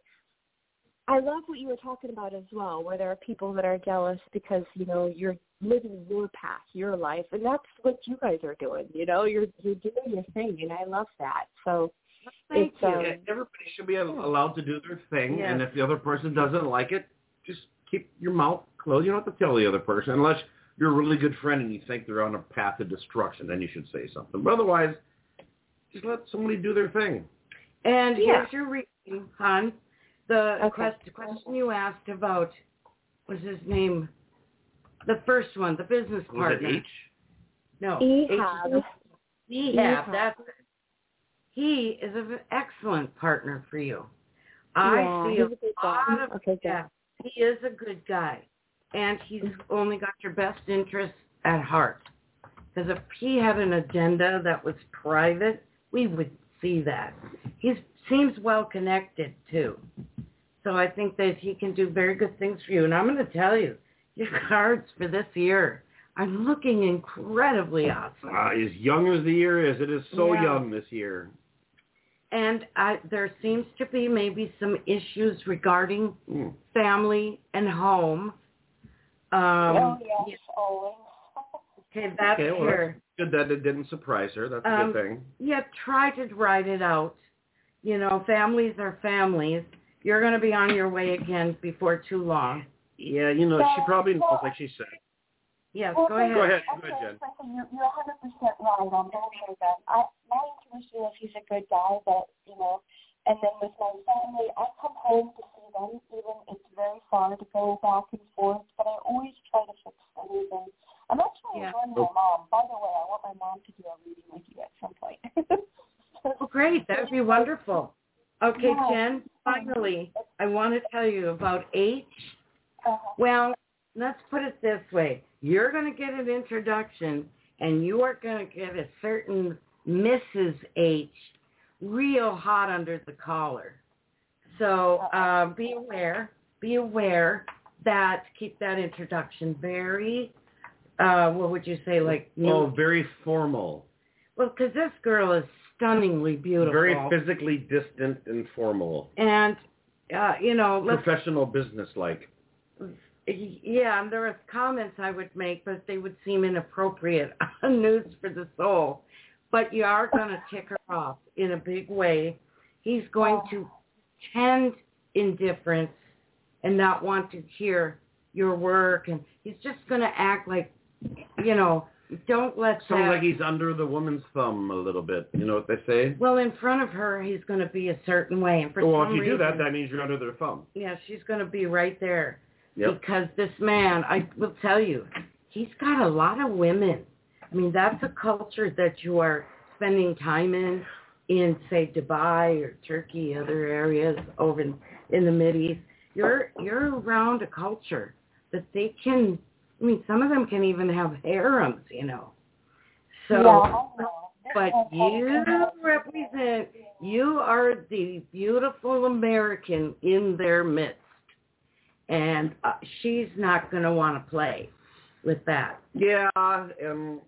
I love what you were talking about as well, where there are people that are jealous because, you know, you're living your path, your life, and that's what you guys are doing. You know, you're you're doing your thing, and I love that. So Thank it's, you. Um, Yeah, everybody should be allowed to do their thing, yes. and if the other person doesn't like it, just keep your mouth closed. You don't have to tell the other person unless you're a really good friend and you think they're on a path of destruction. Then you should say something. But otherwise, just let somebody do their thing. And yeah. here's your reading, hon. The okay. question, question you asked about, what's his name? The first one, the business Was partner. it H? No. Ehab. Ehab, that's it. He is an excellent partner for you. I yeah, see he's a, a good lot guy. of, okay, yeah, he is a good guy. And he's only got your best interests at heart. Because if he had an agenda that was private, we would see that. He seems well connected, too. So I think that he can do very good things for you. And I'm going to tell you, your cards for this year are looking incredibly awesome. Uh, as young as the year is, it is so yeah. young this year. And I, there seems to be maybe some issues regarding Mm. family and home. Um, oh, yes, always. Okay, that's okay, well, here. That's good that it didn't surprise her. That's a Um, good thing. Yeah, try to write it out. You know, families are families. You're going to be on your way again before too long. Yeah, you know, she probably knows, like she said. Yes, well, go ahead. Go ahead. Okay, Go ahead, Jen. listen, you're, you're one hundred percent right on both of them. I, my intuition is he's a good guy, but, you know, and then with my family, I come home to see them, even it's very far to go back and forth, but I always try to fix things. And I'm actually Yeah. going to my mom. By the way, I want my mom to do a reading with you at some point. Well, great. That would be wonderful. Okay, yeah. Jen, finally, I want to tell you about H. Uh-huh. Well, let's put it this way. You're going to get an introduction, and you are going to get a certain Missus H real hot under the collar. So uh, be aware, be aware that, keep that introduction very, uh, what would you say, like... Oh, very formal. Well, because this girl is stunningly beautiful. Very physically distant and formal. And, uh, you know... let's Professional business-like. Yeah, and there are comments I would make, but they would seem inappropriate on News for the Soul. But you are going to tick her off in a big way. He's going to tend indifference and not want to hear your work. And he's just going to act like, you know, don't let Sounds that... like he's under the woman's thumb a little bit. You know what they say? Well, in front of her, he's going to be a certain way. And for well, some if you reason, do that, that means you're under their thumb. Yeah, she's going to be right there. Yep. Because this man, I will tell you, he's got a lot of women. I mean, that's a culture that you are spending time in, in, say, Dubai or Turkey, other areas over in, in the Mideast. You're you're around a culture that they can. I mean, some of them can even have harems, you know. So, yeah, but you represent. You are the beautiful American in their midst, and uh, she's not going to want to play with that. Yeah, and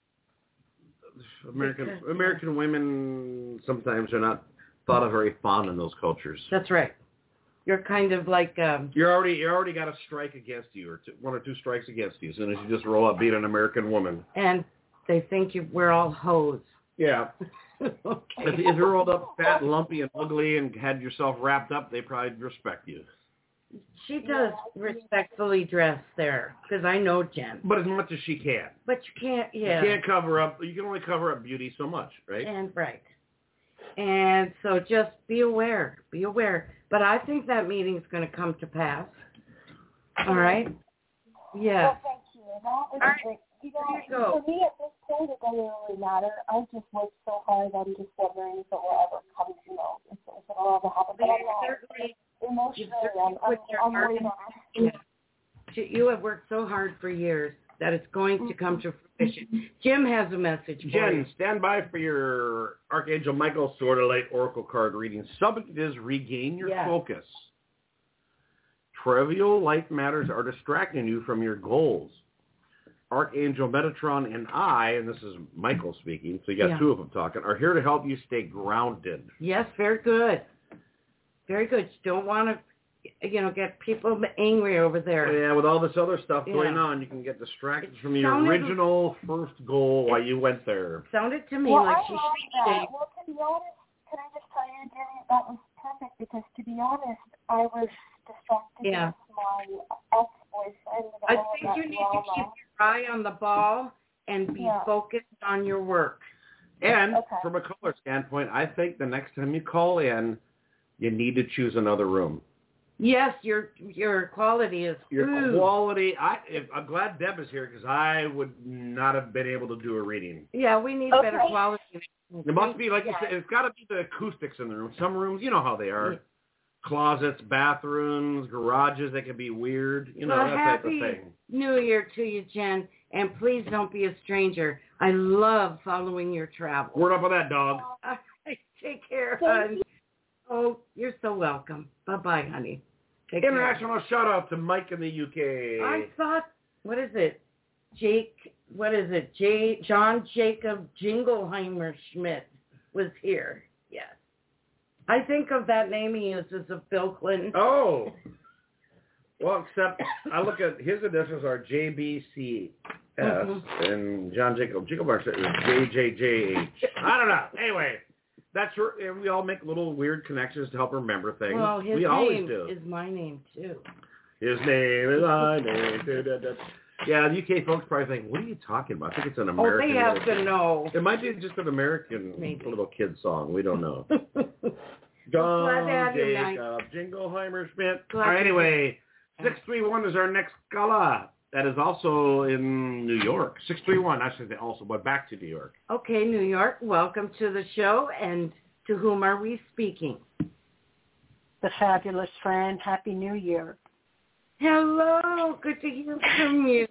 American Because, American yeah. women sometimes are not thought of very fond in those cultures. That's right. You're kind of like um, you're already you already got a strike against you, or two, one or two strikes against you as soon as you just roll up being an American woman. And they think you we're all hoes. Yeah. Okay. If, if you're rolled up fat, lumpy, and ugly, and had yourself wrapped up, they probably respect you. She does respectfully dress there, because I know Jen. But as much as she can. But you can't, yeah. You can't cover up, you can only cover up beauty so much, right? And right. And so just be aware, be aware. But I think that meeting's going to come to pass. All right? Yeah. Well, thank you. That is All right. great. You know, Here you go. for me at this point, it doesn't really matter. I just worked so hard. I'm just wondering if it will ever come, you know, if, if it will ever happen. But I'm not. Emotionally, I'm, I'm, I'm waiting. Yeah. You have worked so hard for years that it's going to come to fruition. Jim has a message for Jen, you. stand by for your Archangel Michael Sword of Light Oracle card reading. Subject is regain your Yeah. focus. Trivial life matters are distracting you from your goals. Archangel Metatron and I, and this is Michael speaking, so you got Yeah. two of them talking, are here to help you stay grounded. Yes, very good. Very good. You don't want to, you know, get people angry over there. Yeah, with all this other stuff Yeah. going on, you can get distracted It from your sounded- original first goal while you went there. Sounded to me Well, like I she love should that. Well, to be honest, can I just tell you, Jenny, that was perfect because, to be honest, I was distracted Yeah. with my ex-boyfriend. And I all think that you need drama. to keep your eye on the ball and be Yeah. focused on your work. And Okay. from a color standpoint, I think the next time you call in, you need to choose another room. Yes, your your quality is Your ooh. quality, I, if, I'm glad Deb is here because I would not have been able to do a reading. Yeah, we need Okay. better quality. It must be, like Yeah. you said, it's got to be the acoustics in the room. Some rooms, you know how they are. Yeah. Closets, bathrooms, garages, they can be weird. You know, Well, that type of happy thing. New Year to you, Jen, and please don't be a stranger. I love following your travels. Word up on that, dog. All right, take care, Thank hon. you. Oh, you're so welcome. Bye-bye, honey. Take International shout out to Mike in the U K. care. I thought, what is it? Jake, what is it? J. John Jacob Jingleheimer Schmidt was here. Yes. I think of that name he uses of Bill Clinton. Oh. Well, except I look at his initials are J B C S, Mhm. and John Jacob Jingleheimer is J J J H. I don't know. Anyway, that's where we all make little weird connections to help remember things. Well, his we always name do. is my name, too. His name is my name. Da, da, da. Yeah, the U K folks probably think, what are you talking about? I think it's an Oh, American. they have little- to know. It might be just an American Maybe. little kid song. We don't know. Well, glad to John have you, Mike. Jacob Jingleheimer Schmidt. Glad All right, to- anyway, six three one is our next gala. That is also in New York. six three one, I should say also, but back to New York. Okay, New York, welcome to the show, and to whom are we speaking? The fabulous Fran. Happy New Year. Hello, good to hear from you.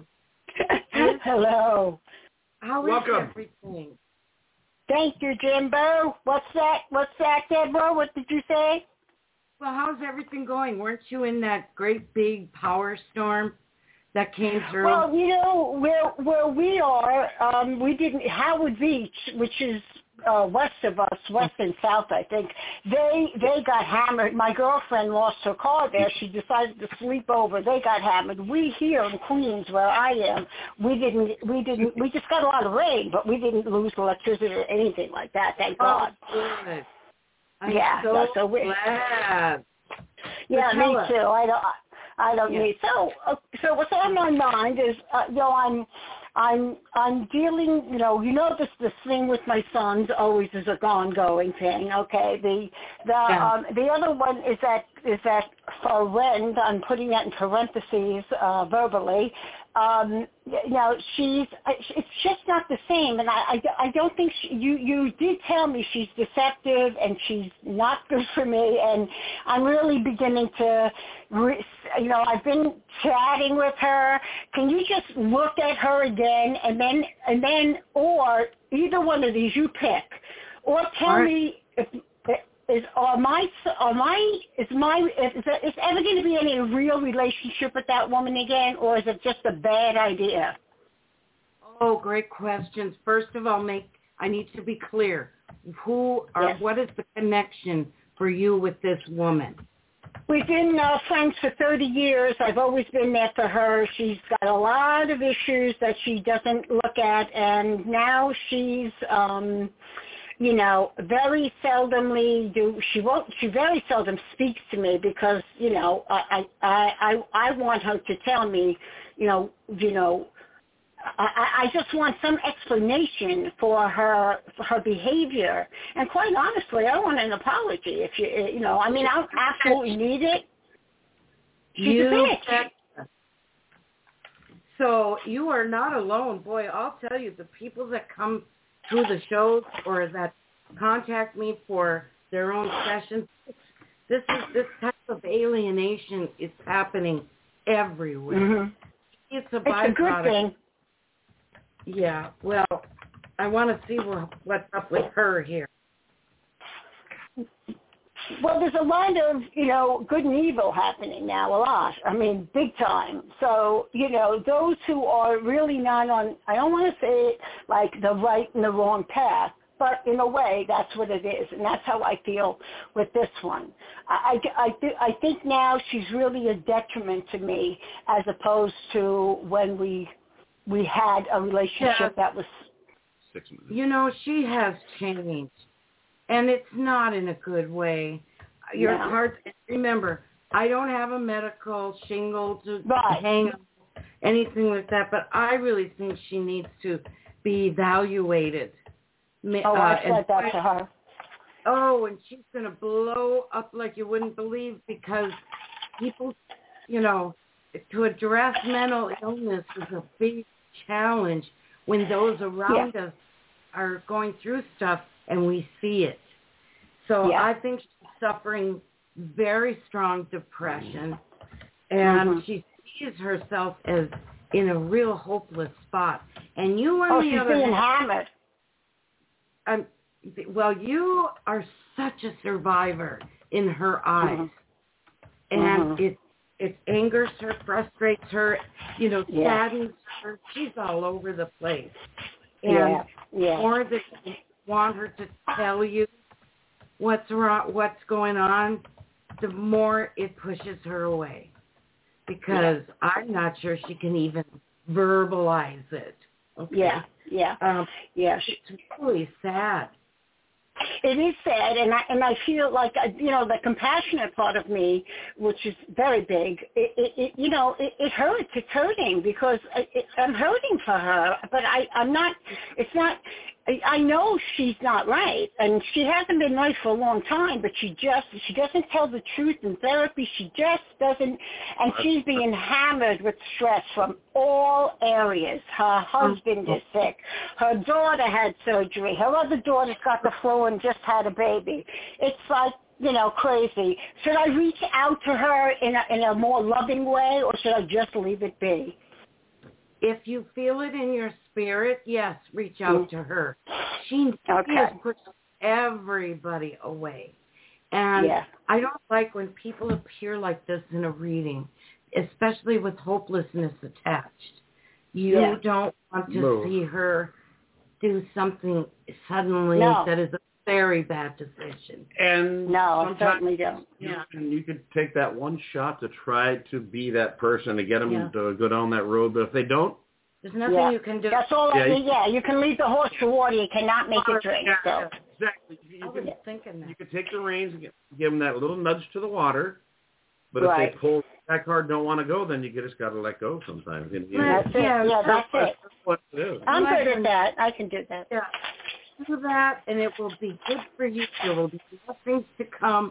Hello. How is Welcome. everything? Thank you, Jimbo. What's that? What's that, Deborah? What did you say? Well, how's everything going? Weren't you in that great big power storm that came through? Well, you know, where where we are, um, we didn't, Howard Beach, which is uh, west of us, west and south, I think, they they got hammered. My girlfriend lost her car there. She decided to sleep over. They got hammered. We here in Queens, where I am, we didn't, we didn't, we just got a lot of rain, but we didn't lose electricity or anything like that, thank God. Oh, good. I'm Yeah, so, no, so we- glad. Yeah, So tell me us. too. I don't. I don't Yeah. need. So, uh, so what's on my mind is, uh, you know, I'm, I'm, I'm dealing. You know, you know this this thing with my sons always is a ongoing thing. Okay. The the Yeah. um, the other one is that is that for Rend, I'm putting that in parentheses uh, verbally, um, you know, she's, it's just not the same. And I, I, I don't think she, you, you did tell me she's deceptive and she's not good for me. And I'm really beginning to, you know, I've been chatting with her. Can you just look at her again and then, and then, or either one of these you pick, or tell right. me if, Is are my are my is my is, there, is ever going to be any real relationship with that woman again, or is it just a bad idea? Oh, great questions. First of all, make I need to be clear. Who or yes. what is the connection for you with this woman? We've been uh, friends for thirty years. I've always been there for her. She's got a lot of issues that she doesn't look at, and now she's. Um, You know, very seldomly do she won't. She very seldom speaks to me because you know I I I I want her to tell me, you know, you know, I I just want some explanation for her for her behavior. And quite honestly, I want an apology. If you you know, I mean, I absolutely need it. She's you a bitch. So you are not alone, boy. I'll tell you, the people that come through the shows or that contact me for their own sessions. This is this type of alienation is happening everywhere. Mm-hmm. It's a byproduct. byproduct. It's a good thing. Yeah. Well, I want to see what, what's up with her here. Well, there's a lot of, you know, good and evil happening now, a lot. I mean, big time. So, you know, those who are really not on, I don't want to say it like the right and the wrong path, but in a way, that's what it is. And that's how I feel with this one. I, I, I think now she's really a detriment to me as opposed to when we we had a relationship yeah. that was... Six minutes. You know, she has changed. And it's not in a good way. Your no. heart, remember, I don't have a medical shingle to right. hang on, anything like that, but I really think she needs to be evaluated. Oh, uh, I said that to her. Oh, and she's going to blow up like you wouldn't believe because people, you know, to address mental illness is a big challenge when those around yeah. us are going through stuff and we see it. So yeah. I think she's suffering very strong depression, and mm-hmm. she sees herself as in a real hopeless spot. And you, on oh, the she's other being hand, hammered. Um, well, you are such a survivor in her eyes, mm-hmm. and mm-hmm. it it angers her, frustrates her, you know, yeah. saddens her. She's all over the place, and yeah. Yeah. more than you want her to tell you what's wrong, what's going on, the more it pushes her away. Because yeah. I'm not sure she can even verbalize it. Okay? Yeah, yeah, um, yeah. It's really sad. It is sad, and I and I feel like you know the compassionate part of me, which is very big. It, it, it you know it, it hurts. It's hurting because it, it, I'm hurting for her, but I I'm not. It's not. I know she's not right, and she hasn't been right for a long time, but she just, she doesn't tell the truth in therapy. She just doesn't, and she's being hammered with stress from all areas. Her husband is sick. Her daughter had surgery. Her other daughter's got the flu and just had a baby. It's like, you know, crazy. Should I reach out to her in a, in a more loving way, or should I just leave it be? If you feel it in your spirit, yes, reach out mm. to her. She, okay. she has put everybody away. And yeah. I don't like when people appear like this in a reading, especially with hopelessness attached. You yeah. don't want to no. see her do something suddenly no. that is a very bad decision. And no, I certainly don't. You, yeah. And you could take that one shot to try to be that person to get them yeah. to go down that road. But if they don't, there's nothing yeah. you can do. That's all. Yeah, I mean, yeah, you can lead the horse to water. You cannot make it drink. Yeah, so. exactly. You, I you was can, thinking that. You could take the reins and give, give them that little nudge to the water. But right. if they pull that card, don't want to go, then you just got to let go sometimes. You, you that's know, it. Yeah, yeah that's, that's it. What to do. I'm good at that. I can do that. Yeah. Do that, and it will be good for you. There will be blessings to come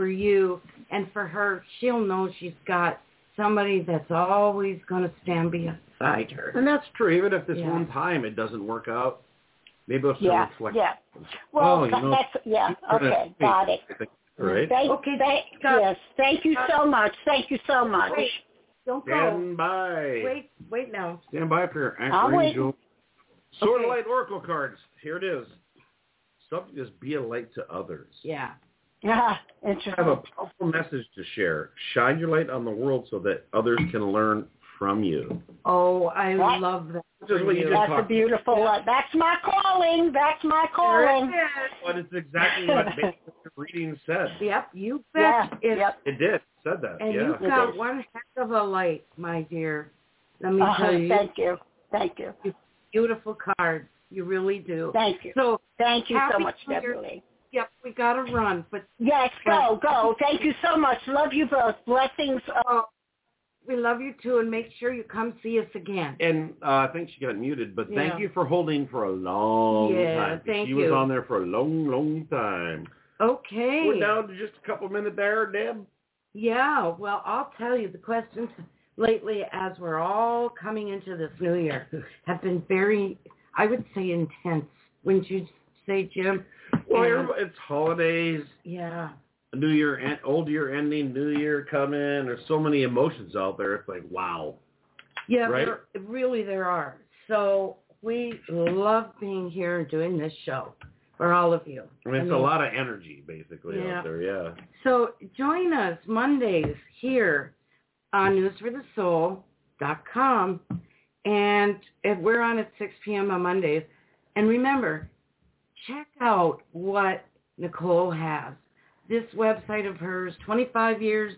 for you and for her. She'll know she's got somebody that's always going to stand beside her. And that's true. Even if this Yeah. one time it doesn't work out, maybe I'll still Yeah, reflect. yeah. Well, oh, you know, that's, yeah, okay, got it. Right? Thank, Okay, thank, stop. yes, thank you so much. Thank you so much. Wait, don't go. Stand by. Wait, wait now. Stand by for your I'll Anchor wait. Angel. Sword Okay. of Light Oracle cards. Here it is. Subject is be a light to others. Yeah. Yeah, I have a interesting. powerful message to share. Shine your light on the world so that others can learn from you. Oh, I What? love that. Which is for what you you. just That's a talked beautiful one. That's my calling. That's my There calling. it is. But it's exactly what basically the reading said. Yep, you bet. Yeah, It's, yep. It did. It said that. And yeah. you've got one heck of a light, my dear. Let me Uh, tell you. thank you. Thank you. Beautiful cards. You really do. Thank you. So, Thank you so happy much, New Year. Deborah Lee. yep, we got to run. But Yes, go, go. Thank you so much. Love you both. Blessings. oh, we love you, too, and make sure you come see us again. And uh, I think she got muted, but thank Yeah. you for holding for a long Yeah, time. thank she you. was on there for a long, long time. Okay. We're down to just a couple minutes there, Deb. Yeah, well, I'll tell you, the questions lately, as we're all coming into this new year, have been very, I would say, intense. Wouldn't you say, Jim? Well, And- everybody- it's holidays, yeah. New Year, en- old year ending, New Year coming. There's so many emotions out there. It's like, wow. Yeah, Right? there, really there are. So we love being here and doing this show for all of you. I mean, it's I a mean, lot of energy, basically, Yeah. out there, yeah. So join us Mondays here on news for the soul dot com, and, and we're on at six p.m. on Mondays. And remember, check out what Nicole has. This website of hers, twenty-five years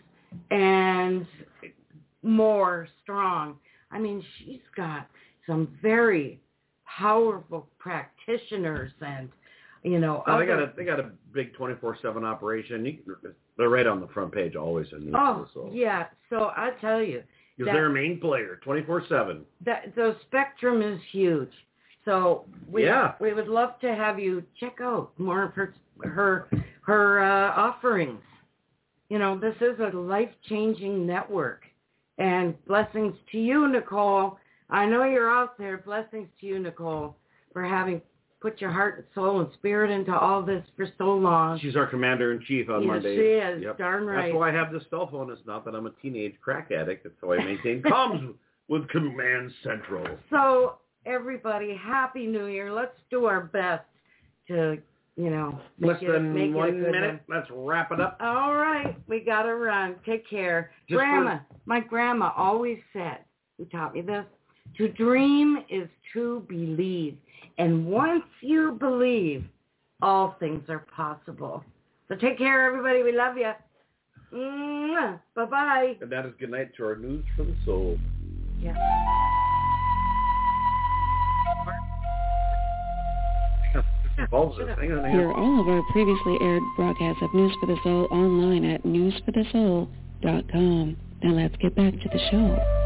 and more strong. I mean, she's got some very powerful practitioners and, you know, Well, they other- got a they got a big twenty-four seven operation. You can, they're right on the front page always in News Oh, for the Soul. yeah. So I tell you, Because that- they're a main player, twenty-four seven. that the spectrum is huge. So we Yeah. we would love to have you check out more of her her her uh, offerings. You know, this is a life-changing network. And blessings to you, Nicole. I know you're out there. Blessings to you, Nicole, for having put your heart and soul and spirit into all this for so long. She's our commander-in-chief on Yes, Mondays. she is. Yep. Darn right. That's why I have this cell phone. It's not that I'm a teenage crack addict. It's how I maintain comms with Command Central. So, everybody, Happy New Year. Let's do our best to, you know, make Less it, than make it a one good minute. one. Let's wrap it up. All right, we got to run. Take care. Just grandma, my grandma always said, who taught me this, to dream is to believe. And once you believe, all things are possible. So take care, everybody. We love you. Mwah. Bye-bye. And that is good night to our News for the Soul. Yeah. Involves us. Hang on, hang on. Hear all of our previously aired broadcasts of News for the Soul online at news for the soul dot com. Now let's get back to the show.